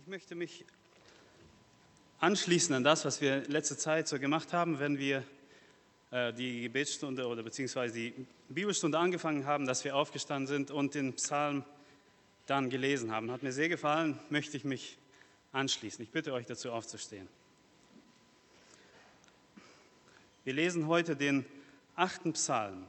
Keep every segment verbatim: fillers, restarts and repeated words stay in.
Ich möchte mich anschließen an das, was wir letzte Zeit so gemacht haben, wenn wir äh, die Gebetsstunde oder beziehungsweise die Bibelstunde angefangen haben, dass wir aufgestanden sind und den Psalm dann gelesen haben. Hat mir sehr gefallen, möchte ich mich anschließen. Ich bitte euch dazu aufzustehen. Wir lesen heute den achten Psalm,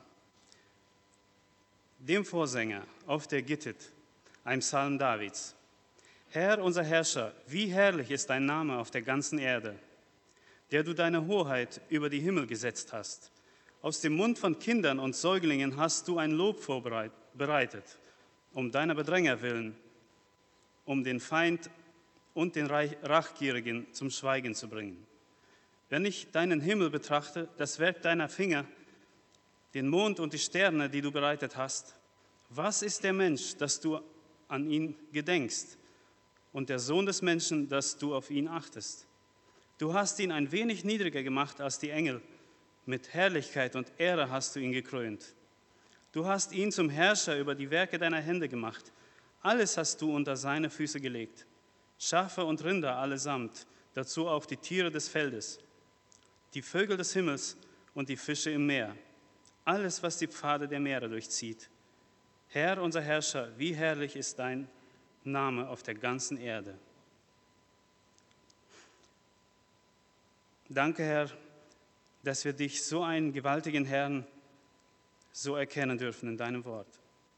dem Vorsänger auf der Gittit, ein Psalm Davids. Herr, unser Herrscher, wie herrlich ist dein Name auf der ganzen Erde, der du deine Hoheit über die Himmel gesetzt hast. Aus dem Mund von Kindern und Säuglingen hast du ein Lob vorbereitet, um deiner Bedränger willen, um den Feind und den Rachgierigen zum Schweigen zu bringen. Wenn ich deinen Himmel betrachte, das Werk deiner Finger, den Mond und die Sterne, die du bereitet hast, was ist der Mensch, dass du an ihn gedenkst, und der Sohn des Menschen, dass du auf ihn achtest? Du hast ihn ein wenig niedriger gemacht als die Engel, mit Herrlichkeit und Ehre hast du ihn gekrönt. Du hast ihn zum Herrscher über die Werke deiner Hände gemacht. Alles hast du unter seine Füße gelegt, Schafe und Rinder allesamt, dazu auch die Tiere des Feldes, die Vögel des Himmels und die Fische im Meer, alles, was die Pfade der Meere durchzieht. Herr, unser Herrscher, wie herrlich ist dein Name auf der ganzen Erde. Danke, Herr, dass wir dich, so einen gewaltigen Herrn, so erkennen dürfen in deinem Wort.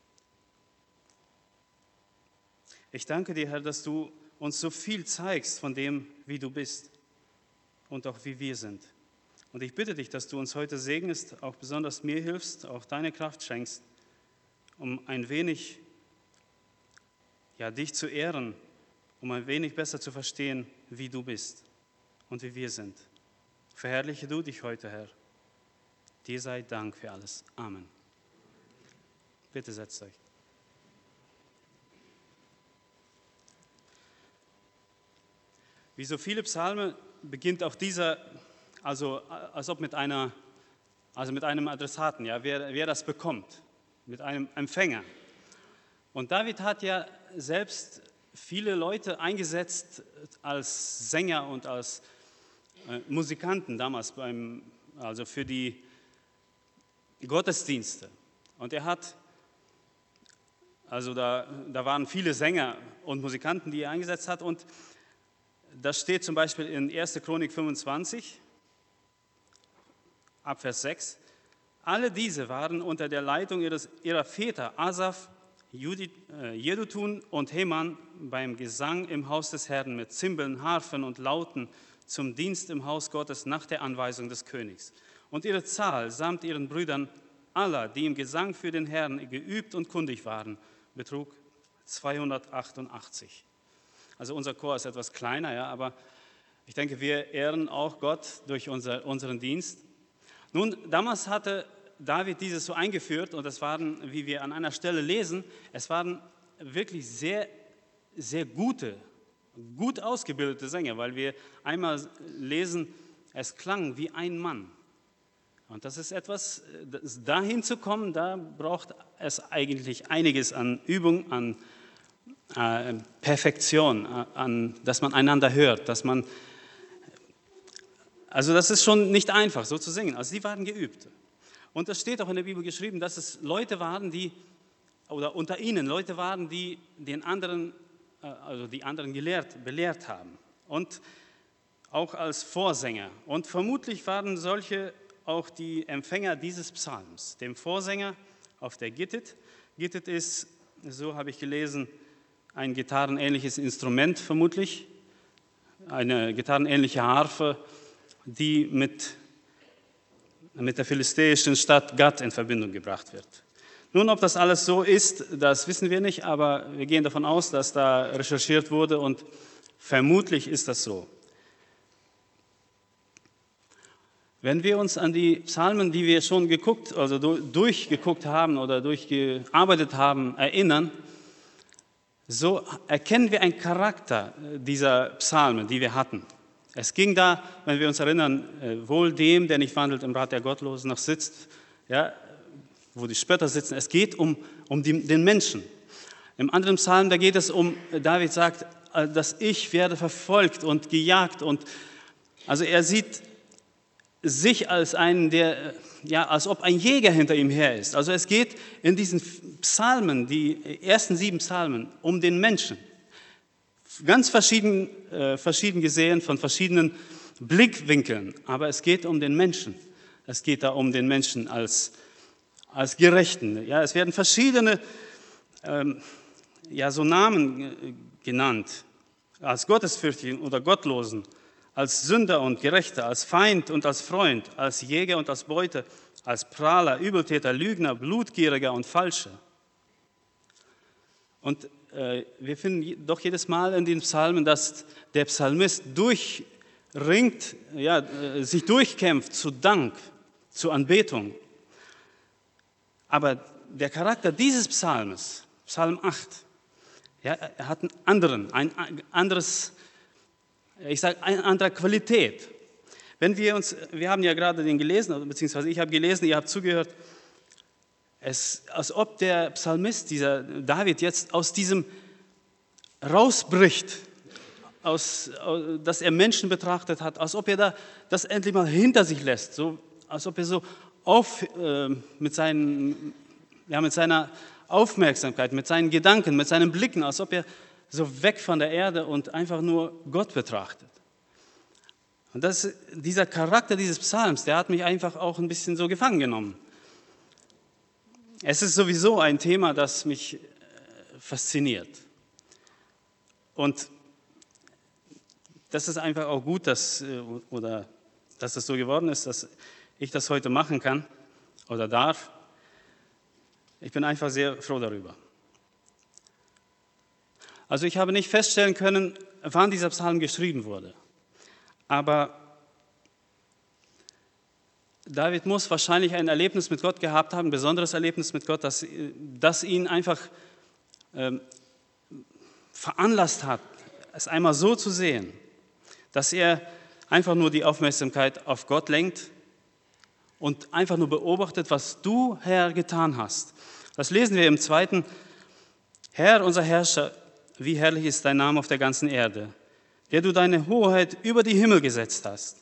Ich danke dir, Herr, dass du uns so viel zeigst von dem, wie du bist und auch wie wir sind. Und ich bitte dich, dass du uns heute segnest, auch besonders mir hilfst, auch deine Kraft schenkst, um ein wenig ja, dich zu ehren, um ein wenig besser zu verstehen, wie du bist und wie wir sind. Verherrliche du dich heute, Herr. Dir sei Dank für alles. Amen. Bitte setzt euch. Wie so viele Psalme beginnt auch dieser, also als ob mit einer, also mit einem Adressaten, ja, wer, wer das bekommt, mit einem Empfänger. Und David hat ja selbst viele Leute eingesetzt als Sänger und als äh, Musikanten damals, beim, also für die Gottesdienste. Und er hat, also da, da waren viele Sänger und Musikanten, die er eingesetzt hat. Und das steht zum Beispiel in erster Chronik fünfundzwanzig, ab Vers sechs. Alle diese waren unter der Leitung ihres, ihrer Väter Asaf, Jedutun und Heman beim Gesang im Haus des Herrn mit Zimbeln, Harfen und Lauten zum Dienst im Haus Gottes nach der Anweisung des Königs. Und ihre Zahl samt ihren Brüdern aller, die im Gesang für den Herrn geübt und kundig waren, betrug zweihundertachtundachtzig. Also unser Chor ist etwas kleiner, ja, aber ich denke, wir ehren auch Gott durch unser, unseren Dienst. Nun, damals hatte David dieses so eingeführt, und das waren, wie wir an einer Stelle lesen, es waren wirklich sehr, sehr gute, gut ausgebildete Sänger, weil wir einmal lesen, es klang wie ein Mann. Und das ist etwas, dahin zu kommen, da braucht es eigentlich einiges an Übung, an äh, Perfektion, an, dass man einander hört, dass man, also das ist schon nicht einfach, so zu singen. Also die waren geübt. Und es steht auch in der Bibel geschrieben, dass es Leute waren, die, oder unter ihnen Leute waren, die den anderen, also die anderen gelehrt, belehrt haben. Und auch als Vorsänger. Und vermutlich waren solche auch die Empfänger dieses Psalms, dem Vorsänger auf der Gittit. Gittit ist, so habe ich gelesen, ein gitarrenähnliches Instrument vermutlich, eine gitarrenähnliche Harfe, die mit mit der philistäischen Stadt Gat in Verbindung gebracht wird. Nun, ob das alles so ist, das wissen wir nicht, aber wir gehen davon aus, dass da recherchiert wurde und vermutlich ist das so. Wenn wir uns an die Psalmen, die wir schon geguckt, also durchgeguckt haben oder durchgearbeitet haben, erinnern, so erkennen wir einen Charakter dieser Psalmen, die wir hatten. Es ging da, wenn wir uns erinnern, wohl dem, der nicht wandelt im Rat der Gottlosen, noch sitzt, ja, wo die Spötter sitzen. Es geht um, um die, den Menschen. Im anderen Psalm, da geht es um, David sagt, das Ich werde verfolgt und gejagt. Und also er sieht sich als einen, der, ja, als ob ein Jäger hinter ihm her ist. Also es geht in diesen Psalmen, die ersten sieben Psalmen, um den Menschen. Ganz verschieden, äh, verschieden gesehen, von verschiedenen Blickwinkeln. Aber es geht um den Menschen. Es geht da um den Menschen als, als Gerechten. Ja, es werden verschiedene ähm, ja, so Namen genannt, als Gottesfürchtigen oder Gottlosen, als Sünder und Gerechter, als Feind und als Freund, als Jäger und als Beute, als Prahler, Übeltäter, Lügner, Blutgieriger und Falscher. Und äh, wir finden doch jedes Mal in den Psalmen, dass der Psalmist durchringt, ja, äh, sich durchkämpft zu Dank, zu Anbetung. Aber der Charakter dieses Psalmes, Psalm acht, ja, er hat einen anderen, ein anderes, ich sage, eine andere Qualität. Wenn wir uns, wir haben ja gerade den gelesen, beziehungsweise ich habe gelesen, ihr habt zugehört, es, als ob der Psalmist, dieser David, jetzt aus diesem rausbricht, aus, dass er Menschen betrachtet hat, als ob er da das endlich mal hinter sich lässt, so, als ob er so auf, äh, mit, seinen, ja, mit seiner Aufmerksamkeit, mit seinen Gedanken, mit seinen Blicken, als ob er so weg von der Erde und einfach nur Gott betrachtet. Und das, dieser Charakter dieses Psalms, der hat mich einfach auch ein bisschen so gefangen genommen. Es ist sowieso ein Thema, das mich fasziniert. Und das ist einfach auch gut, dass, oder, dass es so geworden ist, dass ich das heute machen kann oder darf. Ich bin einfach sehr froh darüber. Also ich habe nicht feststellen können, wann dieser Psalm geschrieben wurde. Aber David muss wahrscheinlich ein Erlebnis mit Gott gehabt haben, ein besonderes Erlebnis mit Gott, das, das ihn einfach ähm, veranlasst hat, es einmal so zu sehen, dass er einfach nur die Aufmerksamkeit auf Gott lenkt und einfach nur beobachtet, was du, Herr, getan hast. Das lesen wir im zweiten. Herr, unser Herrscher, wie herrlich ist dein Name auf der ganzen Erde, der du deine Hoheit über die Himmel gesetzt hast.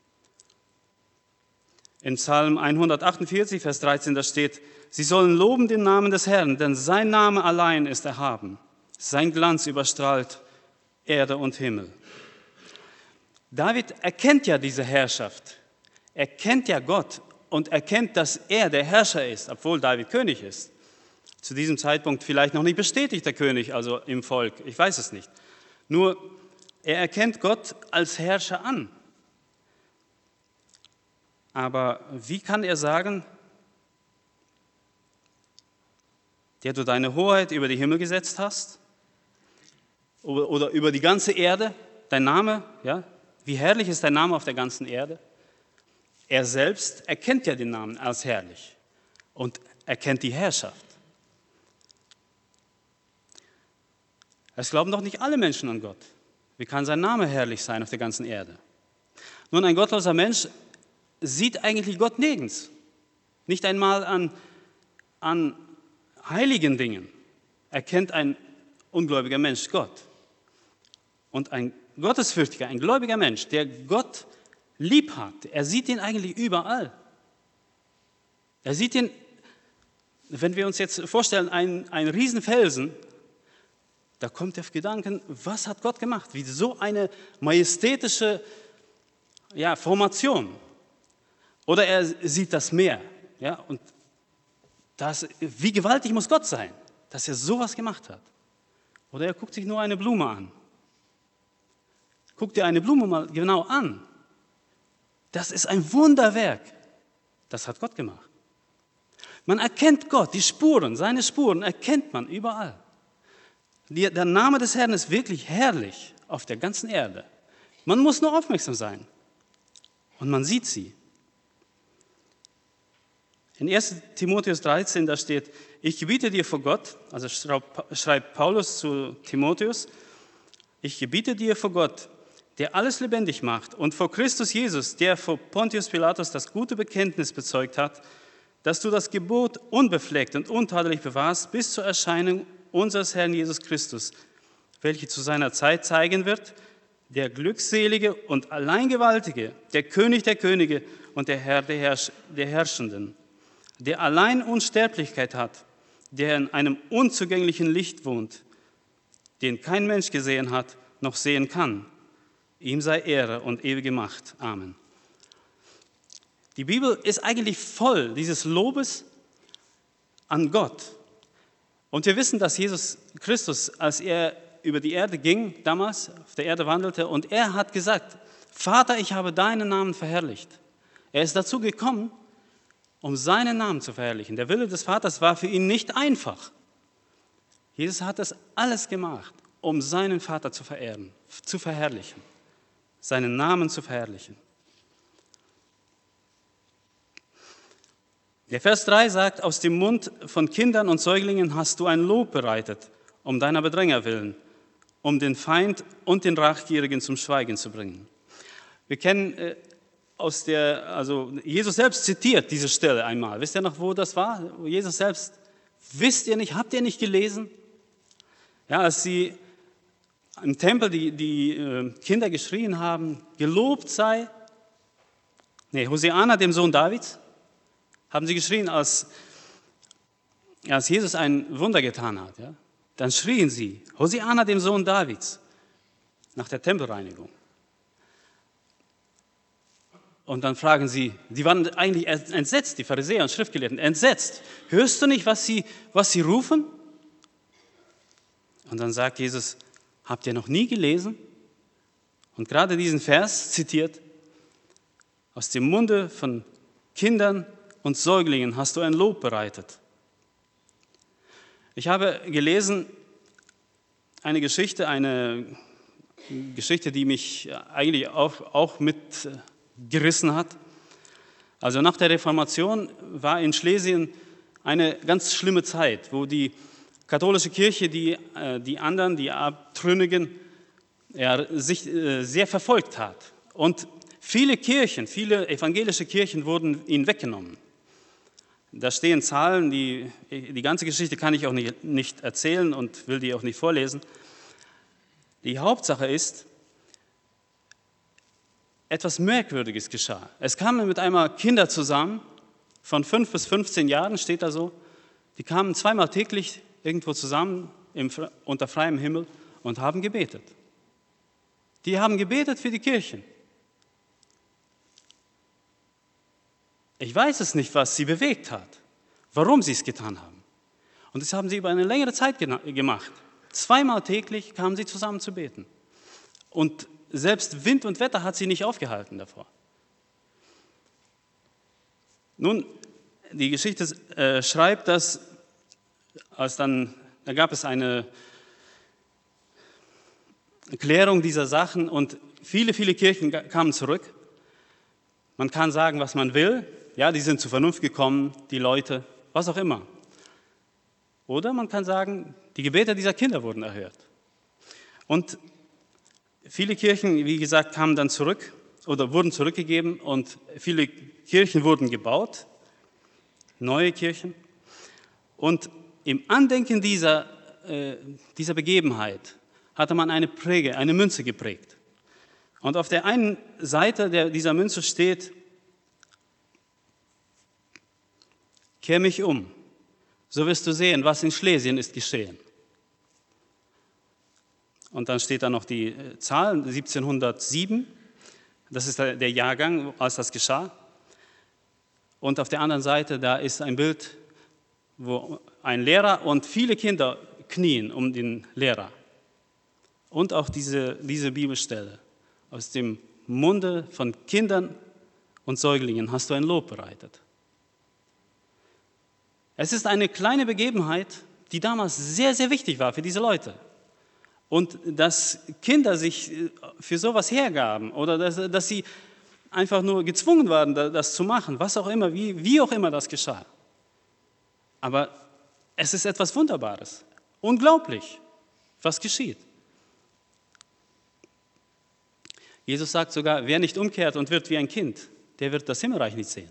In Psalm hundertachtundvierzig, Vers dreizehn, da steht, sie sollen loben den Namen des Herrn, denn sein Name allein ist erhaben. Sein Glanz überstrahlt Erde und Himmel. David erkennt ja diese Herrschaft. Er kennt ja Gott und erkennt, dass er der Herrscher ist, obwohl David König ist. Zu diesem Zeitpunkt vielleicht noch nicht bestätigter König, also im Volk, ich weiß es nicht. Nur, er erkennt Gott als Herrscher an. Aber wie kann er sagen, der du deine Hoheit über die Himmel gesetzt hast oder, oder über die ganze Erde, dein Name, ja, wie herrlich ist dein Name auf der ganzen Erde? Er selbst erkennt ja den Namen als herrlich und erkennt die Herrschaft. Es glauben doch nicht alle Menschen an Gott. Wie kann sein Name herrlich sein auf der ganzen Erde? Nun, ein gottloser Mensch sieht eigentlich Gott nirgends. Nicht einmal an, an heiligen Dingen erkennt ein ungläubiger Mensch Gott. Und ein gottesfürchtiger, ein gläubiger Mensch, der Gott lieb hat, er sieht ihn eigentlich überall. Er sieht ihn, wenn wir uns jetzt vorstellen, einen, einen Riesenfelsen, da kommt er auf Gedanken, was hat Gott gemacht? Wie so eine majestätische ja, Formation. Oder er sieht das Meer. Ja, und das, wie gewaltig muss Gott sein, dass er sowas gemacht hat. Oder er guckt sich nur eine Blume an. Guck dir eine Blume mal genau an. Das ist ein Wunderwerk. Das hat Gott gemacht. Man erkennt Gott, die Spuren, seine Spuren erkennt man überall. Der Name des Herrn ist wirklich herrlich auf der ganzen Erde. Man muss nur aufmerksam sein. Und man sieht sie. In ersten Timotheus dreizehn, da steht, ich gebiete dir vor Gott, also schreibt Paulus zu Timotheus, ich gebiete dir vor Gott, der alles lebendig macht, und vor Christus Jesus, der vor Pontius Pilatus das gute Bekenntnis bezeugt hat, dass du das Gebot unbefleckt und untadelig bewahrst bis zur Erscheinung unseres Herrn Jesus Christus, welche zu seiner Zeit zeigen wird, der Glückselige und Alleingewaltige, der König der Könige und der Herr der, Herrsch- der Herrschenden, der allein Unsterblichkeit hat, der in einem unzugänglichen Licht wohnt, den kein Mensch gesehen hat, noch sehen kann. Ihm sei Ehre und ewige Macht. Amen. Die Bibel ist eigentlich voll dieses Lobes an Gott. Und wir wissen, dass Jesus Christus, als er über die Erde ging, damals auf der Erde wandelte, und er hat gesagt, Vater, ich habe deinen Namen verherrlicht. Er ist dazu gekommen, um seinen Namen zu verherrlichen. Der Wille des Vaters war für ihn nicht einfach. Jesus hat das alles gemacht, um seinen Vater zu verehren, zu verherrlichen, seinen Namen zu verherrlichen. Der Vers drei sagt, aus dem Mund von Kindern und Säuglingen hast du ein Lob bereitet, um deiner Bedränger willen, um den Feind und den Rachgierigen zum Schweigen zu bringen. Wir kennen äh, aus der, also Jesus selbst zitiert diese Stelle einmal. Wisst ihr noch, wo das war? Jesus selbst, wisst ihr nicht, habt ihr nicht gelesen? Ja, als sie im Tempel die, die äh, Kinder geschrien haben, gelobt sei, nee, Hosianna, dem Sohn Davids, haben sie geschrien, als, als Jesus ein Wunder getan hat. Ja? Dann schrien sie, Hosianna, dem Sohn Davids, nach der Tempelreinigung. Und dann fragen sie, die waren eigentlich entsetzt, die Pharisäer und Schriftgelehrten, entsetzt. Hörst du nicht, was sie, was sie rufen? Und dann sagt Jesus, habt ihr noch nie gelesen? Und gerade diesen Vers zitiert, aus dem Munde von Kindern und Säuglingen hast du ein Lob bereitet. Ich habe gelesen, eine Geschichte, eine Geschichte, die mich eigentlich auch, auch mitgerissen hat. Also nach der Reformation war in Schlesien eine ganz schlimme Zeit, wo die katholische Kirche die, die anderen, die Abtrünnigen, ja, sich sehr verfolgt hat. Und viele Kirchen, viele evangelische Kirchen wurden ihnen weggenommen. Da stehen Zahlen, die, die ganze Geschichte kann ich auch nicht, nicht erzählen und will die auch nicht vorlesen. Die Hauptsache ist, etwas Merkwürdiges geschah. Es kamen mit einmal Kinder zusammen, von fünf bis fünfzehn Jahren steht da so, die kamen zweimal täglich irgendwo zusammen im, unter freiem Himmel und haben gebetet. Die haben gebetet für die Kirchen. Ich weiß es nicht, was sie bewegt hat, warum sie es getan haben. Und das haben sie über eine längere Zeit gemacht. Zweimal täglich kamen sie zusammen zu beten. Und selbst Wind und Wetter hat sie nicht aufgehalten davor. Nun, die Geschichte äh, schreibt, dass als dann, da gab es eine Klärung dieser Sachen und viele, viele Kirchen kamen zurück. Man kann sagen, was man will. Ja, die sind zur Vernunft gekommen, die Leute, was auch immer. Oder man kann sagen, die Gebete dieser Kinder wurden erhört. Und viele Kirchen, wie gesagt, kamen dann zurück oder wurden zurückgegeben und viele Kirchen wurden gebaut, neue Kirchen. Und im Andenken dieser, äh, dieser Begebenheit hatte man eine Präge, eine Münze geprägt. Und auf der einen Seite der, dieser Münze steht, kehr mich um, so wirst du sehen, was in Schlesien ist geschehen. Und dann steht da noch die Zahl, siebzehnhundertsieben, das ist der Jahrgang, als das geschah. Und auf der anderen Seite, da ist ein Bild, wo ein Lehrer und viele Kinder knien um den Lehrer. Und auch diese, diese Bibelstelle, aus dem Munde von Kindern und Säuglingen hast du ein Lob bereitet. Es ist eine kleine Begebenheit, die damals sehr, sehr wichtig war für diese Leute. Und dass Kinder sich für sowas hergaben oder dass, dass sie einfach nur gezwungen waren, das zu machen, was auch immer, wie, wie auch immer das geschah. Aber es ist etwas Wunderbares, unglaublich, was geschieht. Jesus sagt sogar, wer nicht umkehrt und wird wie ein Kind, der wird das Himmelreich nicht sehen.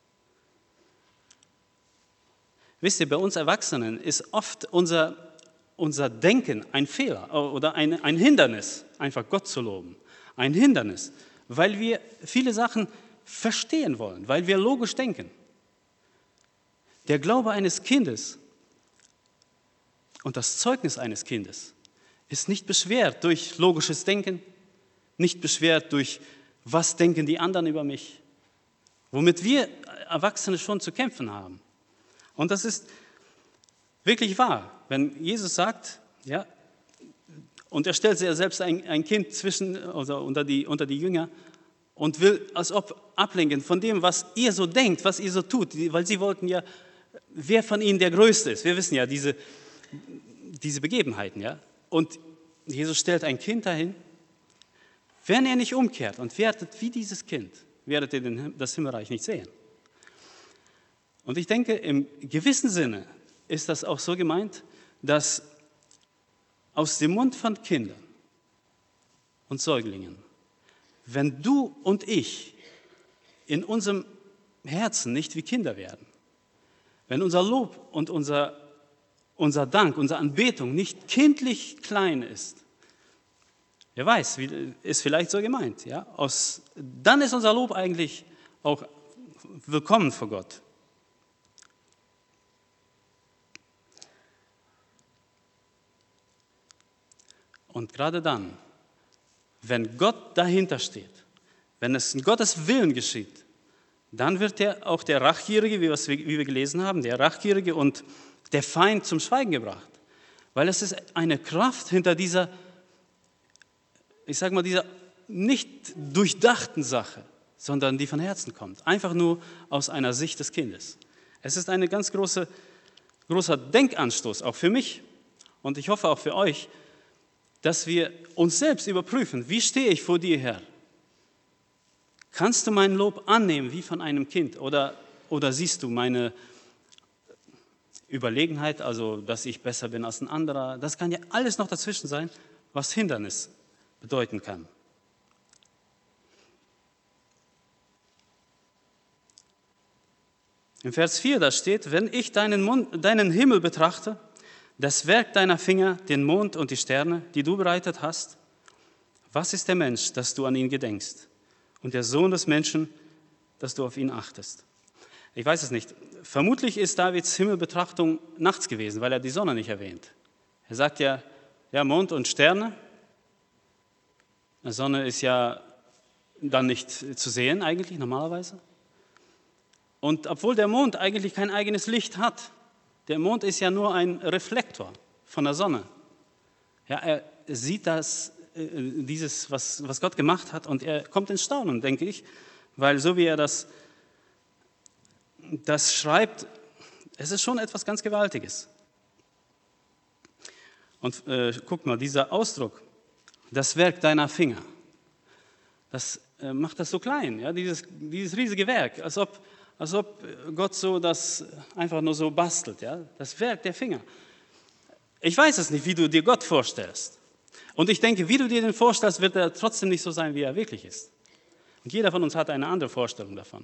Wisst ihr, bei uns Erwachsenen ist oft unser, unser Denken ein Fehler oder ein, ein Hindernis, einfach Gott zu loben. Ein Hindernis, weil wir viele Sachen verstehen wollen, weil wir logisch denken. Der Glaube eines Kindes und das Zeugnis eines Kindes ist nicht beschwert durch logisches Denken, nicht beschwert durch, was denken die anderen über mich, womit wir Erwachsene schon zu kämpfen haben. Und das ist wirklich wahr, wenn Jesus sagt, ja, und er stellt sich ja selbst ein, ein Kind zwischen, also unter die, unter die Jünger und will als ob ablenken von dem, was ihr so denkt, was ihr so tut, weil sie wollten ja, wer von ihnen der Größte ist. Wir wissen ja diese, diese Begebenheiten, ja. Und Jesus stellt ein Kind dahin. Wenn er nicht umkehrt und werdet wie dieses Kind, werdet ihr das Himmelreich nicht sehen. Und ich denke, im gewissen Sinne ist das auch so gemeint, dass aus dem Mund von Kindern und Säuglingen, wenn du und ich in unserem Herzen nicht wie Kinder werden, wenn unser Lob und unser, unser Dank, unsere Anbetung nicht kindlich klein ist, wer weiß, ist vielleicht so gemeint, ja? Aus, dann ist unser Lob eigentlich auch willkommen vor Gott. Und gerade dann, wenn Gott dahinter steht, wenn es in Gottes Willen geschieht, dann wird der, auch der Rachgierige, wie wir gelesen haben, der Rachgierige und der Feind zum Schweigen gebracht. Weil es ist eine Kraft hinter dieser, ich sage mal, dieser nicht durchdachten Sache, sondern die von Herzen kommt. Einfach nur aus einer Sicht des Kindes. Es ist ein ganz große, großer Denkanstoß, auch für mich und ich hoffe auch für euch, dass wir uns selbst überprüfen, wie stehe ich vor dir, Herr? Kannst du mein Lob annehmen wie von einem Kind oder, oder siehst du meine Überlegenheit, also dass ich besser bin als ein anderer? Das kann ja alles noch dazwischen sein, was Hindernis bedeuten kann. Im Vers vier, da steht, wenn ich deinen, Mund, deinen Himmel betrachte, das Werk deiner Finger, den Mond und die Sterne, die du bereitet hast, was ist der Mensch, dass du an ihn gedenkst? Und der Sohn des Menschen, dass du auf ihn achtest? Ich weiß es nicht. Vermutlich ist Davids Himmelbetrachtung nachts gewesen, weil er die Sonne nicht erwähnt. Er sagt ja, ja, Mond und Sterne. Die Sonne ist ja dann nicht zu sehen eigentlich, normalerweise. Und obwohl der Mond eigentlich kein eigenes Licht hat, der Mond ist ja nur ein Reflektor von der Sonne. Ja, er sieht das, dieses, was, was Gott gemacht hat, und er kommt ins Staunen, denke ich, weil so wie er das, das schreibt, es ist schon etwas ganz Gewaltiges. Und äh, guck mal, dieser Ausdruck, das Werk deiner Finger, das äh, macht das so klein, ja, dieses, dieses riesige Werk, als ob Als ob Gott so das einfach nur so bastelt, ja? Das Werk der Finger. Ich weiß es nicht, wie du dir Gott vorstellst. Und ich denke, wie du dir den vorstellst, wird er trotzdem nicht so sein, wie er wirklich ist. Und jeder von uns hat eine andere Vorstellung davon.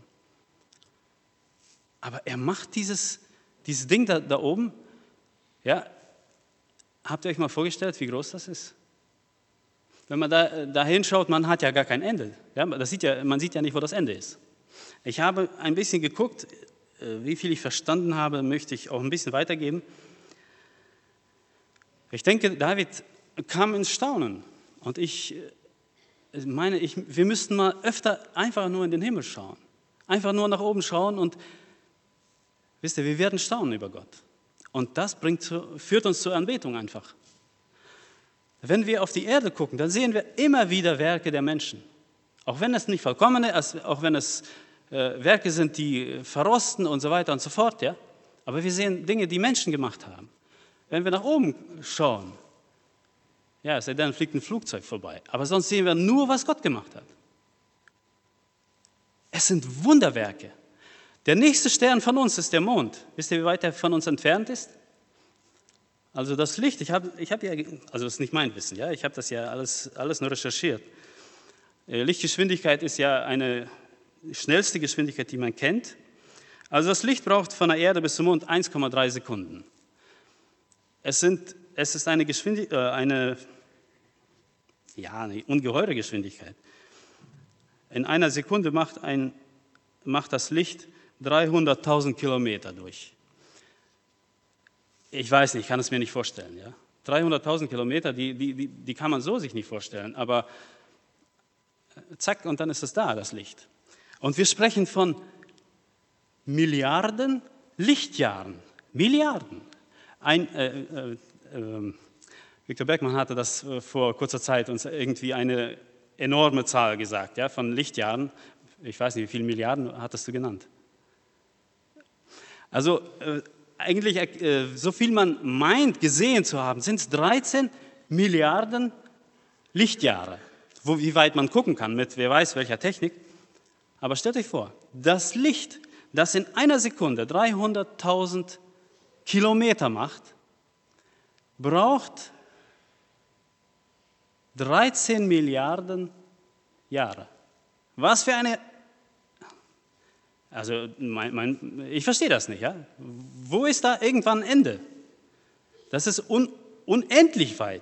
Aber er macht dieses, dieses Ding da, da oben, ja, habt ihr euch mal vorgestellt, wie groß das ist? Wenn man da, da hinschaut, man hat ja gar kein Ende. Ja? Das sieht ja, man sieht ja nicht, wo das Ende ist. Ich habe ein bisschen geguckt, wie viel ich verstanden habe, möchte ich auch ein bisschen weitergeben. Ich denke, David kam ins Staunen. Und ich meine, ich, wir müssten mal öfter einfach nur in den Himmel schauen. Einfach nur nach oben schauen und, wisst ihr, wir werden staunen über Gott. Und das bringt zu, führt uns zur Anbetung einfach. Wenn wir auf die Erde gucken, dann sehen wir immer wieder Werke der Menschen. Auch wenn es nicht vollkommen ist, auch wenn es äh, Werke sind, die verrosten und so weiter und so fort. Ja? Aber wir sehen Dinge, die Menschen gemacht haben. Wenn wir nach oben schauen, ja, es sei denn, fliegt ein Flugzeug vorbei. Aber sonst sehen wir nur, was Gott gemacht hat. Es sind Wunderwerke. Der nächste Stern von uns ist der Mond. Wisst ihr, wie weit er von uns entfernt ist? Also das Licht, ich habe ich hab ja, also das ist nicht mein Wissen, ja, ich habe das ja alles, alles nur recherchiert. Lichtgeschwindigkeit ist ja eine schnellste Geschwindigkeit, die man kennt. Also das Licht braucht von der Erde bis zum Mond eins Komma drei Sekunden. Es sind es ist eine, Geschwindig äh, eine, ja, eine ungeheure Geschwindigkeit. In einer Sekunde macht, ein, macht das Licht dreihunderttausend Kilometer durch. Ich weiß nicht, ich kann es mir nicht vorstellen. Ja? dreihunderttausend Kilometer, die, die, die, die kann man so sich nicht vorstellen, aber zack, und dann ist es da, das Licht. Und wir sprechen von Milliarden Lichtjahren. Milliarden. Ein, äh, äh, äh, Viktor Bergmann hatte das äh, vor kurzer Zeit uns irgendwie eine enorme Zahl gesagt, ja, von Lichtjahren. Ich weiß nicht, wie viele Milliarden hattest du genannt? Also äh, eigentlich, äh, so viel man meint, gesehen zu haben, sind es dreizehn Milliarden Lichtjahre. Wo, wie weit man gucken kann, mit wer weiß welcher Technik. Aber stellt euch vor, das Licht, das in einer Sekunde dreihunderttausend Kilometer macht, braucht dreizehn Milliarden Jahre. Was für eine... Also mein, mein, ich verstehe das nicht. Ja? Wo ist da irgendwann ein Ende? Das ist un, unendlich weit.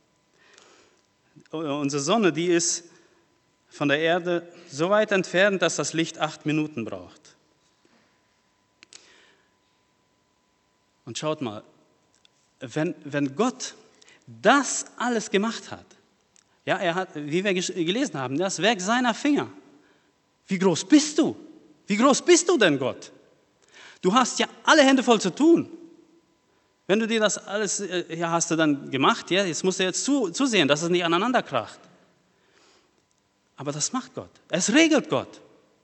Unsere Sonne, die ist von der Erde so weit entfernt, dass das Licht acht Minuten braucht. Und schaut mal, wenn, wenn Gott das alles gemacht hat, ja, er hat, wie wir gelesen haben, das Werk seiner Finger. Wie groß bist du? Wie groß bist du denn, Gott? Du hast ja alle Hände voll zu tun. Wenn du dir das alles, ja, hast du dann gemacht, ja, jetzt musst du jetzt zu, zusehen, dass es nicht aneinander kracht. Aber das macht Gott. Es regelt Gott.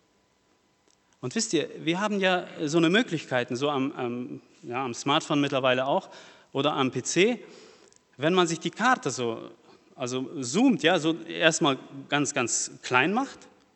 Und wisst ihr, wir haben ja so eine Möglichkeiten, so am, am, ja, am Smartphone mittlerweile auch oder am P C, wenn man sich die Karte so, also zoomt, ja, so erstmal ganz, ganz klein macht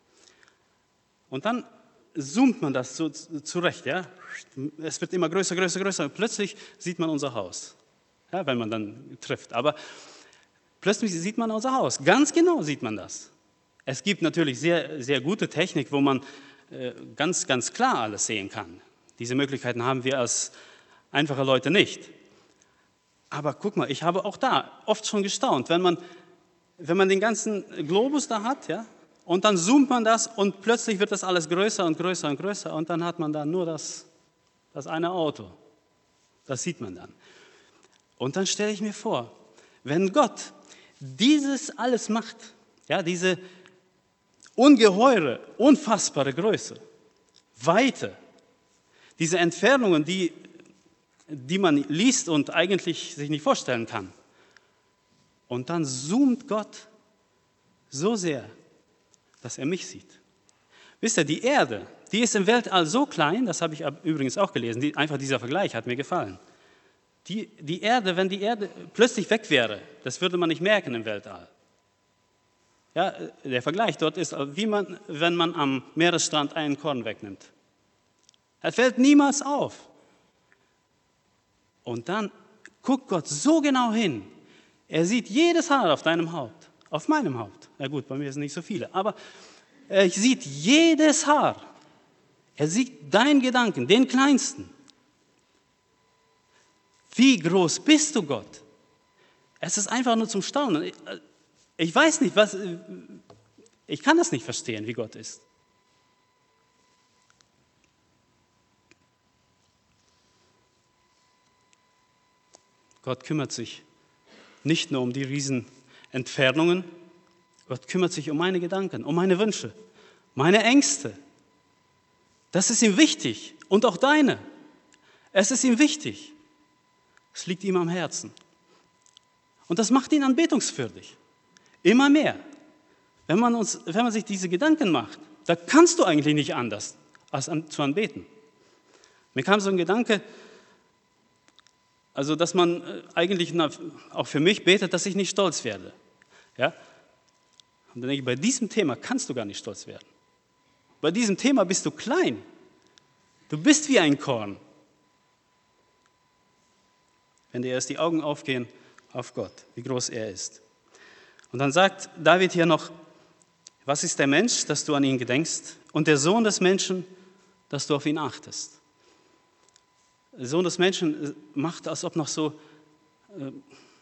und dann zoomt man das so zurecht, ja. Es wird immer größer, größer, größer. Und plötzlich sieht man unser Haus, ja, wenn man dann trifft. Aber plötzlich sieht man unser Haus. Ganz genau sieht man das. Es gibt natürlich sehr, sehr gute Technik, wo man äh, ganz, ganz klar alles sehen kann. Diese Möglichkeiten haben wir als einfache Leute nicht. Aber guck mal, ich habe auch da oft schon gestaunt, wenn man, wenn man den ganzen Globus da hat, ja, und dann zoomt man das und plötzlich wird das alles größer und größer und größer und dann hat man da nur das, das eine Auto. Das sieht man dann. Und dann stelle ich mir vor, wenn Gott dieses alles macht, ja, diese ungeheure, unfassbare Größe, Weite, diese Entfernungen, die, die man liest und eigentlich sich nicht vorstellen kann. Und dann zoomt Gott so sehr, dass er mich sieht. Wisst ihr, die Erde, die ist im Weltall so klein, das habe ich übrigens auch gelesen, die, einfach dieser Vergleich hat mir gefallen. Die, die Erde, wenn die Erde plötzlich weg wäre, das würde man nicht merken im Weltall. Ja, der Vergleich dort ist, wie man, wenn man am Meeresstrand einen Korn wegnimmt. Er fällt niemals auf. Und dann guckt Gott so genau hin. Er sieht jedes Haar auf deinem Haupt, auf meinem Haupt. Na gut, bei mir sind nicht so viele, aber er sieht jedes Haar. Er sieht deinen Gedanken, den kleinsten. Wie groß bist du, Gott? Es ist einfach nur zum Staunen. Ich weiß nicht, was, ich kann das nicht verstehen, wie Gott ist. Gott kümmert sich nicht nur um die Riesenentfernungen, Gott kümmert sich um meine Gedanken, um meine Wünsche, meine Ängste. Das ist ihm wichtig und auch deine. Es ist ihm wichtig. Es liegt ihm am Herzen. Und das macht ihn anbetungswürdig. Immer mehr. Wenn man, uns, wenn man sich diese Gedanken macht, da kannst du eigentlich nicht anders, als an, zu anbeten. Mir kam so ein Gedanke, also dass man eigentlich auch für mich betet, dass ich nicht stolz werde. Ja? Und dann denke ich, bei diesem Thema kannst du gar nicht stolz werden. Bei diesem Thema bist du klein. Du bist wie ein Korn. Wenn dir erst die Augen aufgehen auf Gott, wie groß er ist. Und dann sagt David hier noch, was ist der Mensch, dass du an ihn gedenkst, und der Sohn des Menschen, dass du auf ihn achtest. Der Sohn des Menschen macht, als ob noch so,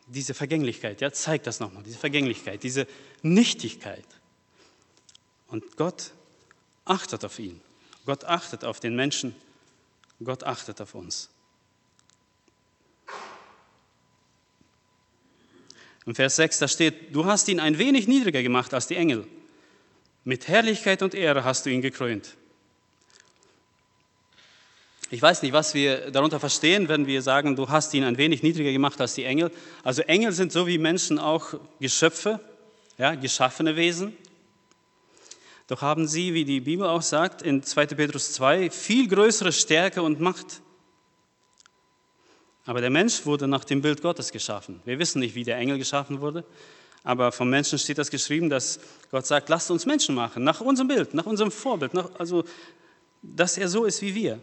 diese Vergänglichkeit, ja, zeigt das nochmal, diese Vergänglichkeit, diese Nichtigkeit. Und Gott achtet auf ihn. Gott achtet auf den Menschen. Gott achtet auf uns. Im Vers sechs, da steht, du hast ihn ein wenig niedriger gemacht als die Engel. Mit Herrlichkeit und Ehre hast du ihn gekrönt. Ich weiß nicht, was wir darunter verstehen, wenn wir sagen, du hast ihn ein wenig niedriger gemacht als die Engel. Also Engel sind so wie Menschen auch Geschöpfe, ja, geschaffene Wesen. Doch haben sie, wie die Bibel auch sagt, in zweiter Petrus zwei, viel größere Stärke und Macht. Aber der Mensch wurde nach dem Bild Gottes geschaffen. Wir wissen nicht, wie der Engel geschaffen wurde, aber vom Menschen steht das geschrieben, dass Gott sagt, lasst uns Menschen machen, nach unserem Bild, nach unserem Vorbild, nach, also dass er so ist wie wir.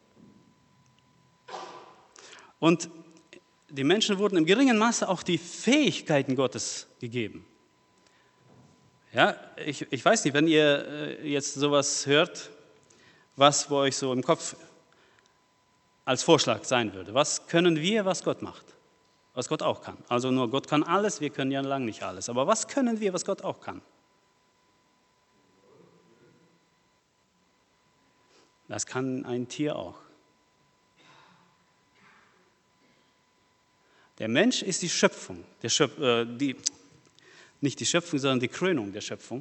Und die Menschen wurden im geringen Maße auch die Fähigkeiten Gottes gegeben. Ja, ich, ich weiß nicht, wenn ihr jetzt sowas hört, was bei euch so im Kopf als Vorschlag sein würde. Was können wir, was Gott macht? Was Gott auch kann. Also nur Gott kann alles, wir können ja lang nicht alles. Aber was können wir, was Gott auch kann? Das kann ein Tier auch. Der Mensch ist die Schöpfung, der Schöpf, äh, die, nicht die Schöpfung, sondern die Krönung der Schöpfung.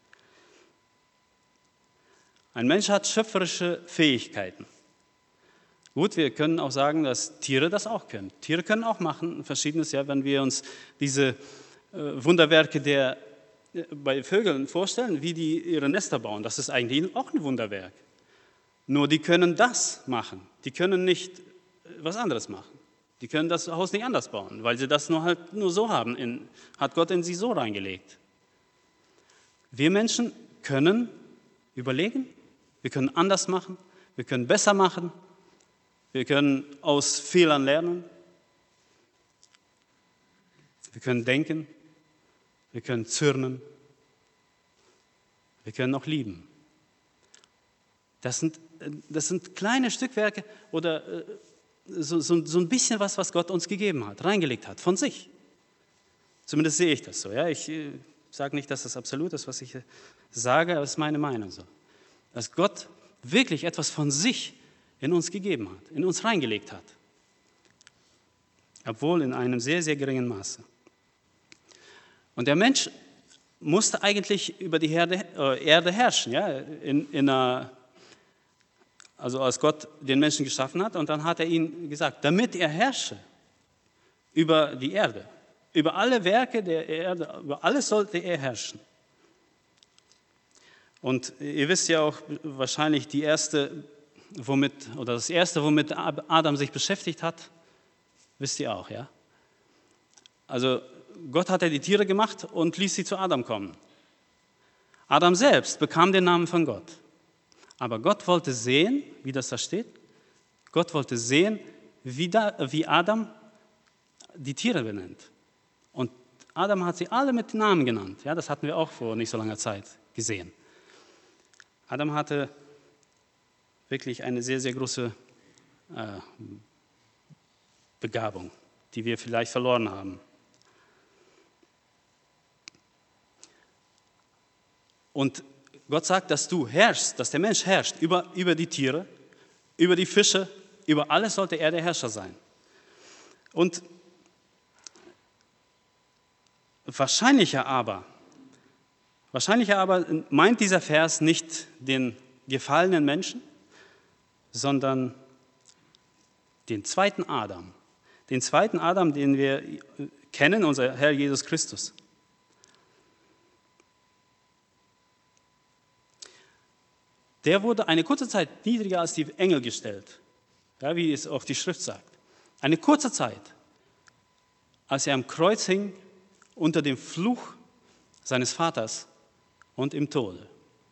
Ein Mensch hat schöpferische Fähigkeiten. Gut, wir können auch sagen, dass Tiere das auch können. Tiere können auch machen, verschiedenes, ja, wenn wir uns diese äh, Wunderwerke der, äh, bei Vögeln vorstellen, wie die ihre Nester bauen. Das ist eigentlich auch ein Wunderwerk. Nur die können das machen. Die können nicht äh, was anderes machen. Die können das Haus nicht anders bauen, weil sie das nur halt nur so haben. In, hat Gott in sie so reingelegt. Wir Menschen können überlegen, wir können anders machen, wir können besser machen, wir können aus Fehlern lernen, wir können denken, wir können zürnen, wir können auch lieben. Das sind, das sind kleine Stückwerke oder So, so, so ein bisschen was, was Gott uns gegeben hat, reingelegt hat, von sich. Zumindest sehe ich das so. Ja? Ich äh, sage nicht, dass das absolut ist, was ich äh, sage, aber es ist meine Meinung so. Dass Gott wirklich etwas von sich in uns gegeben hat, in uns reingelegt hat. Obwohl in einem sehr, sehr geringen Maße. Und der Mensch musste eigentlich über die Erde, äh, Erde herrschen, ja? in, in einer Also als Gott den Menschen geschaffen hat, und dann hat er ihm gesagt, damit er herrsche über die Erde, über alle Werke der Erde, über alles sollte er herrschen. Und ihr wisst ja auch wahrscheinlich die erste, womit, oder das erste, womit Adam sich beschäftigt hat, wisst ihr auch, ja? Also Gott hat ja die Tiere gemacht und ließ sie zu Adam kommen. Adam selbst bekam den Namen von Gott. Aber Gott wollte sehen, wie das da steht, Gott wollte sehen, wie, da, wie Adam die Tiere benennt. Und Adam hat sie alle mit Namen genannt. Ja, das hatten wir auch vor nicht so langer Zeit gesehen. Adam hatte wirklich eine sehr, sehr große äh, Begabung, die wir vielleicht verloren haben. Und Gott sagt, dass du herrschst, dass der Mensch herrscht über, über die Tiere, über die Fische, über alles sollte er der Herrscher sein. Und wahrscheinlicher aber, wahrscheinlicher aber meint dieser Vers nicht den gefallenen Menschen, sondern den zweiten Adam. Den zweiten Adam, den wir kennen, unser Herr Jesus Christus. Der wurde eine kurze Zeit niedriger als die Engel gestellt, ja, wie es auch die Schrift sagt. Eine kurze Zeit, als er am Kreuz hing, unter dem Fluch seines Vaters und im Tode.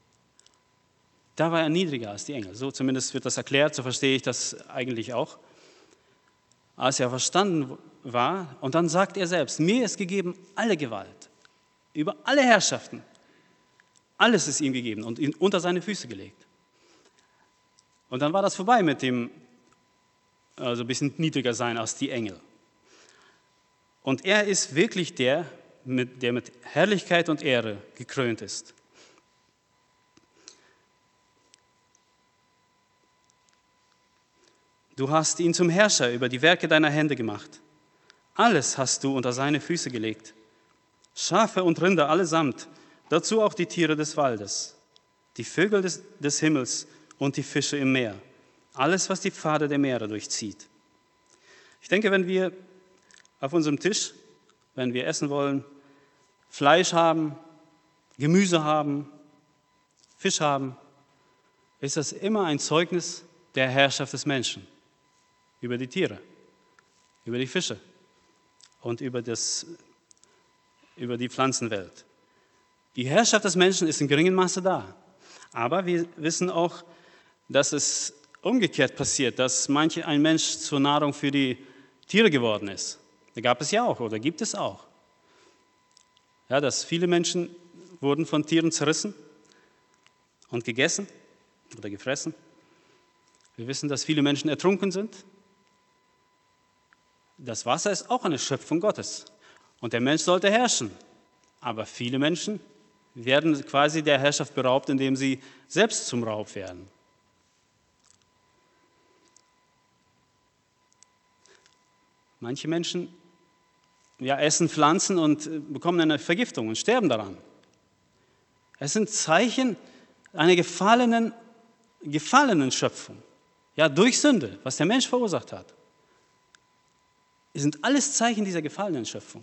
Da war er niedriger als die Engel. So zumindest wird das erklärt, so verstehe ich das eigentlich auch. Als er verstanden war, und dann sagt er selbst, mir ist gegeben alle Gewalt, über alle Herrschaften. Alles ist ihm gegeben und ihn unter seine Füße gelegt. Und dann war das vorbei mit dem, also ein bisschen niedriger sein als die Engel. Und er ist wirklich der, der mit Herrlichkeit und Ehre gekrönt ist. Du hast ihn zum Herrscher über die Werke deiner Hände gemacht. Alles hast du unter seine Füße gelegt. Schafe und Rinder allesamt, dazu auch die Tiere des Waldes, die Vögel des, des Himmels und die Fische im Meer. Alles, was die Pfade der Meere durchzieht. Ich denke, wenn wir auf unserem Tisch, wenn wir essen wollen, Fleisch haben, Gemüse haben, Fisch haben, ist das immer ein Zeugnis der Herrschaft des Menschen über die Tiere, über die Fische und über, das, über die Pflanzenwelt. Die Herrschaft des Menschen ist in geringem Maße da. Aber wir wissen auch, dass es umgekehrt passiert, dass manch ein Mensch zur Nahrung für die Tiere geworden ist. Da gab es ja auch oder gibt es auch. Ja, dass viele Menschen wurden von Tieren zerrissen und gegessen oder gefressen. Wir wissen, dass viele Menschen ertrunken sind. Das Wasser ist auch eine Schöpfung Gottes und der Mensch sollte herrschen. Aber viele Menschen werden quasi der Herrschaft beraubt, indem sie selbst zum Raub werden. Manche Menschen ja, essen Pflanzen und bekommen eine Vergiftung und sterben daran. Es sind Zeichen einer gefallenen, gefallenen Schöpfung, ja, durch Sünde, was der Mensch verursacht hat. Es sind alles Zeichen dieser gefallenen Schöpfung.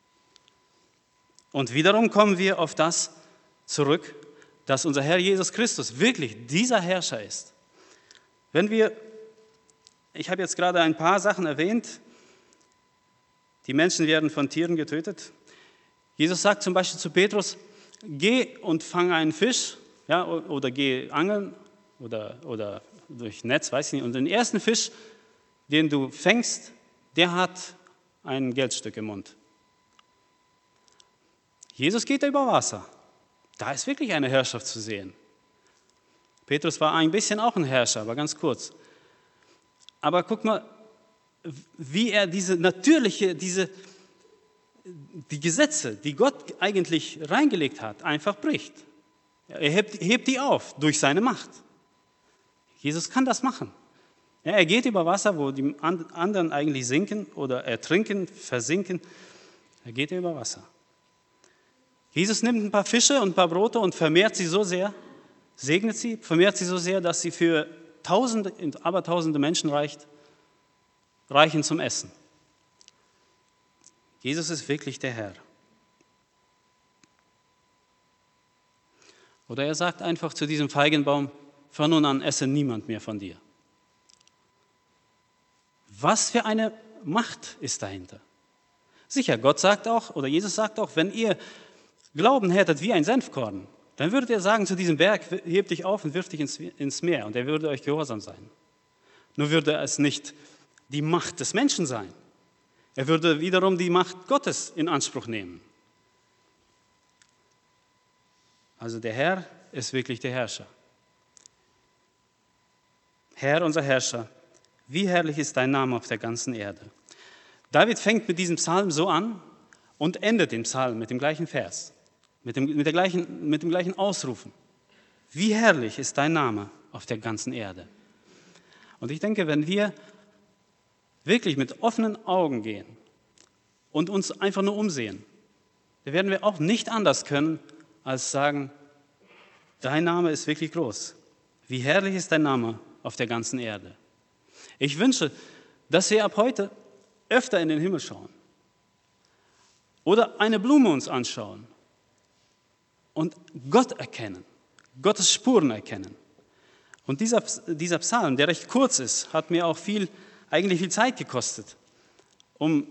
Und wiederum kommen wir auf das zurück, dass unser Herr Jesus Christus wirklich dieser Herrscher ist. Wenn wir, ich habe jetzt gerade ein paar Sachen erwähnt, die Menschen werden von Tieren getötet. Jesus sagt zum Beispiel zu Petrus, geh und fang einen Fisch, ja, oder geh angeln oder, oder durch Netz, weiß ich nicht. Und den ersten Fisch, den du fängst, der hat ein Geldstück im Mund. Jesus geht da über Wasser. Da ist wirklich eine Herrschaft zu sehen. Petrus war ein bisschen auch ein Herrscher, aber ganz kurz. Aber guck mal, wie er diese natürliche, diese, die Gesetze, die Gott eigentlich reingelegt hat, einfach bricht. Er hebt, hebt die auf durch seine Macht. Jesus kann das machen. Ja, er geht über Wasser, wo die anderen eigentlich sinken oder ertrinken, versinken. Er geht über Wasser. Jesus nimmt ein paar Fische und ein paar Brote und vermehrt sie so sehr, segnet sie, vermehrt sie so sehr, dass sie für Tausende und Abertausende Menschen reicht, reichen zum Essen. Jesus ist wirklich der Herr. Oder er sagt einfach zu diesem Feigenbaum, von nun an esse niemand mehr von dir. Was für eine Macht ist dahinter? Sicher, Gott sagt auch, oder Jesus sagt auch, wenn ihr Glauben hättet wie ein Senfkorn, dann würdet ihr sagen zu diesem Berg, heb dich auf und wirf dich ins, ins Meer und er würde euch gehorsam sein. Nur würde es nicht die Macht des Menschen sein. Er würde wiederum die Macht Gottes in Anspruch nehmen. Also der Herr ist wirklich der Herrscher. Herr, unser Herrscher, wie herrlich ist dein Name auf der ganzen Erde. David fängt mit diesem Psalm so an und endet den Psalm mit dem gleichen Vers, mit dem, mit der gleichen, mit dem gleichen Ausrufen. Wie herrlich ist dein Name auf der ganzen Erde. Und ich denke, wenn wir wirklich mit offenen Augen gehen und uns einfach nur umsehen, dann werden wir auch nicht anders können, als sagen, dein Name ist wirklich groß. Wie herrlich ist dein Name auf der ganzen Erde. Ich wünsche, dass wir ab heute öfter in den Himmel schauen oder eine Blume uns anschauen und Gott erkennen, Gottes Spuren erkennen. Und dieser, dieser Psalm, der recht kurz ist, hat mir auch viel, eigentlich viel Zeit gekostet. Um,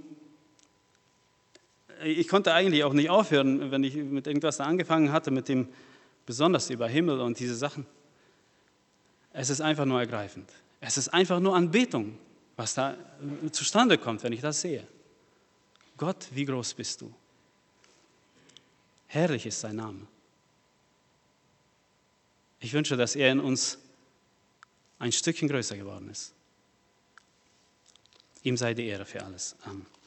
ich konnte eigentlich auch nicht aufhören, wenn ich mit irgendwas angefangen hatte, mit dem besonders über Himmel und diese Sachen. Es ist einfach nur ergreifend. Es ist einfach nur Anbetung, was da zustande kommt, wenn ich das sehe. Gott, wie groß bist du? Herrlich ist sein Name. Ich wünsche, dass er in uns ein Stückchen größer geworden ist. Ihm sei die Ehre für alles. Amen.